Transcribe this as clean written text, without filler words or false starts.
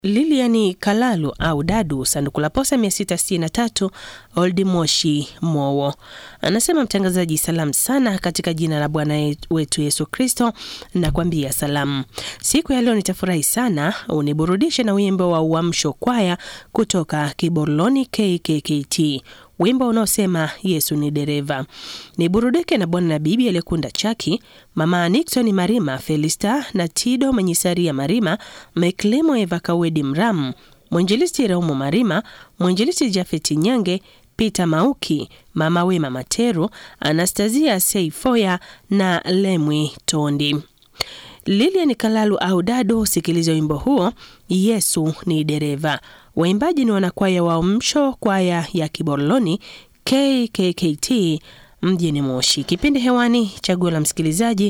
Lilian Kalalu au Dadu, sanduku la posta 663 Old Moshi Mowo. Anasema, mtangazaji, salamu sana katika jina la Bwana wetu Yesu Kristo, na kuambia salamu. Siku ya leo nitafurahi sana uniburudishe na wimbo wa Uamsho Kwaya kutoka Kiboroloni KKKT. Wimbo unaosema Yesu ni dereva. Niburudike na bwana na bibi Alekunda Chaki, mama Nixon Marima, Felista na Tido Menyisaria Marima, Meklemo Eva Kawedi Mramu, Mwenjelisti Raumo Marima, Mwenjelisti Jafeti Nyange, Peter Mauki, mama Wema Materu, Anastasia Seifoya na Lemwi Tondi. Lilian Kalalu au Dadu, sikiliza wimbo huo Yesu ni dereva. Waimbaji ni wanakwaya wa Uamsho Kwaya ya Kiboroloni KKKT mjini Moshi. Kipindi hewani, chaguo la msikilizaji.